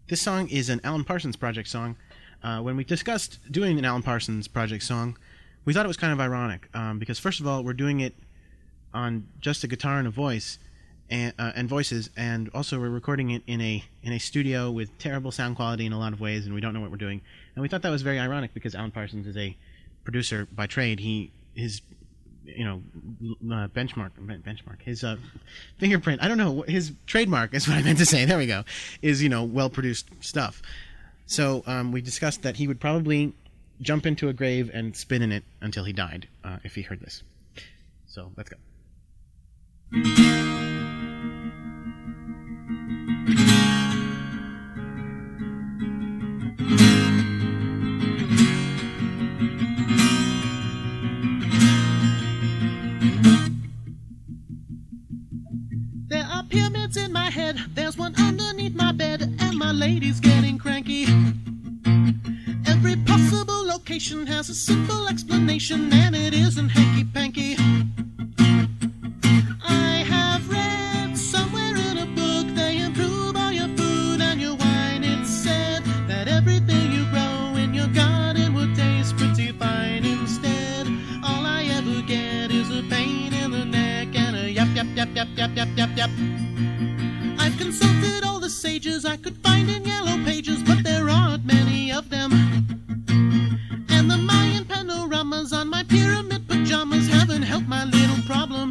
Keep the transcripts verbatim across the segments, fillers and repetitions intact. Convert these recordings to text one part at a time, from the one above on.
This song is an Alan Parsons Project song. Uh, when we discussed doing an Alan Parsons Project song, we thought it was kind of ironic um, because, first of all, we're doing it on just a guitar and a voice and, uh, and voices, and also we're recording it in a in a studio with terrible sound quality in a lot of ways, and we don't know what we're doing. And we thought that was very ironic because Alan Parsons is a producer by trade. He his you know uh, benchmark benchmark his uh, fingerprint. I don't know, his trademark is what I meant to say. There we go. Is you know well produced stuff. So um, we discussed that he would probably jump into a grave and spin in it until he died uh, if he heard this. So let's go. There are pyramids in my head, there's one underneath my bed, and my lady's getting cranky. Every possible location has a simple explanation, and it isn't hanky-panky. I have read somewhere in a book they improve all your food and your wine. It said that everything you grow in your garden would taste pretty fine. Instead, all I ever get is a pain in the neck and a yap, yap, yap, yap, yap, yap, yap, yap. I've consulted all the sages I could find in yellow pages, but there aren't many of them. And the Mayan panoramas on my pyramid pajamas haven't helped my little problem.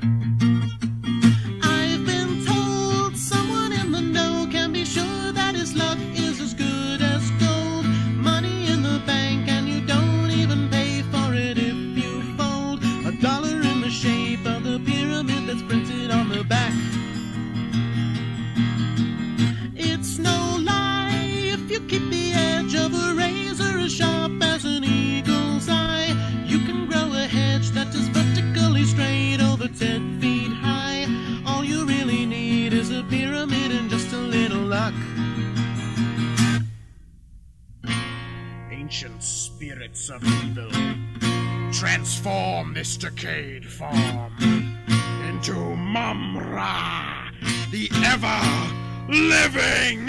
I've been told someone in the know can be sure that his luck is as good as gold. Money in the bank and you don't even pay for it if you fold a dollar in the shape of the pyramid that's printed on the back. It's no lie if you keep the edge of a razor as sharp as an eagle's eye. You can grow a hedge that is vertically straight over ten feet high. All you really need is a pyramid and just a little luck. Ancient spirits of evil, transform this decayed form into Mum-Ra, the ever-living.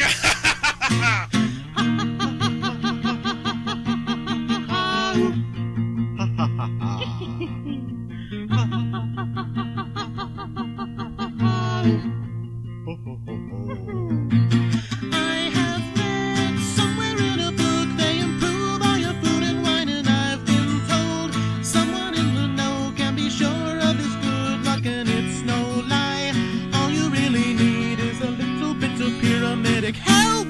I have read somewhere in a book they improve all your food and wine, and I've been told someone in the know can be sure of his good luck, and it's no lie. All you really need is a little bit of pyramidic help.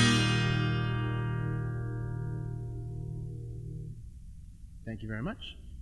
Thank you very much.